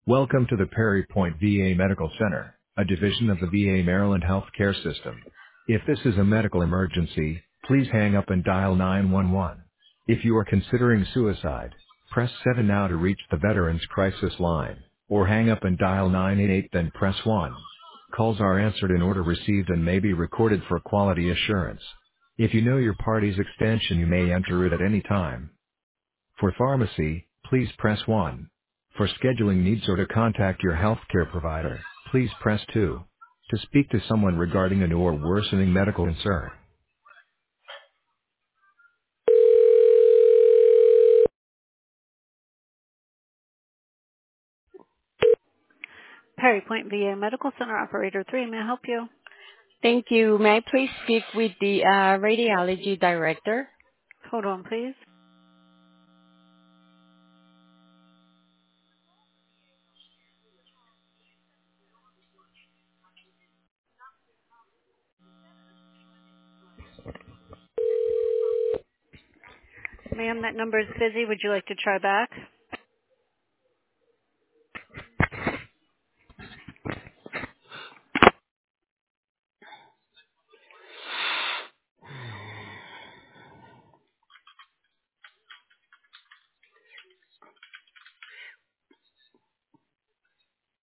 Welcome to the Perry Point VA Medical Center, a division of the VA Maryland Healthcare System. If this is a medical emergency, please hang up and dial 911. If you are considering suicide, press 7 now to reach the Veterans Crisis Line, or hang up and dial 988 then press 1. Calls are answered in order received and may be recorded for quality assurance. If you know your party's extension, you may enter it at any time. For pharmacy, please press 1. For scheduling needs or to contact your healthcare provider, please press 2. To speak to someone regarding a new or worsening medical concern. Perry Point VA Medical Center Operator 3, may I help you? Thank you. May I please speak with the radiology director? Hold on, please. Ma'am, that number is busy. Would you like to try back?